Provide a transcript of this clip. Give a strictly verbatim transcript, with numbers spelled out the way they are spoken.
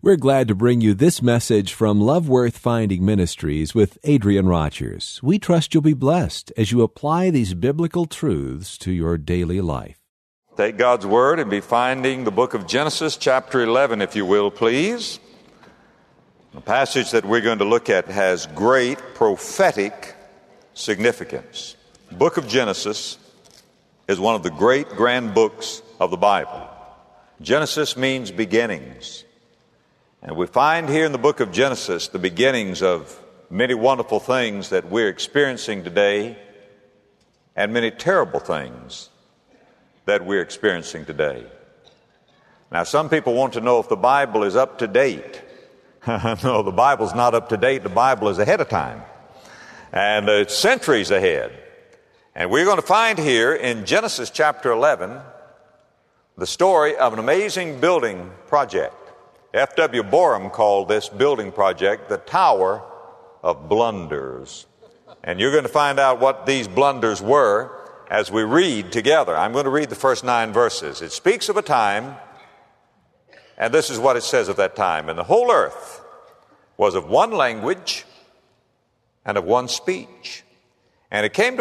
We're glad to bring you this message from Love Worth Finding Ministries with Adrian Rogers. We trust you'll be blessed as you apply these biblical truths to your daily life. Take God's Word and be finding the book of Genesis, chapter eleven, if you will, please. The passage that we're going to look at has great prophetic significance. The book of Genesis is one of the great grand books of the Bible. Genesis means beginnings. And we find here in the book of Genesis the beginnings of many wonderful things that we're experiencing today and many terrible things that we're experiencing today. Now, some people want to know if the Bible is up to date. No, the Bible's not up to date. The Bible is ahead of time. And it's centuries ahead. And we're going to find here in Genesis chapter eleven the story of an amazing building project. F W Borum called this building project the Tower of Blunders. And you're going to find out what these blunders were as we read together. I'm going to read the first nine verses. It speaks of a time, and this is what it says of that time. And the whole earth was of one language and of one speech. And it came to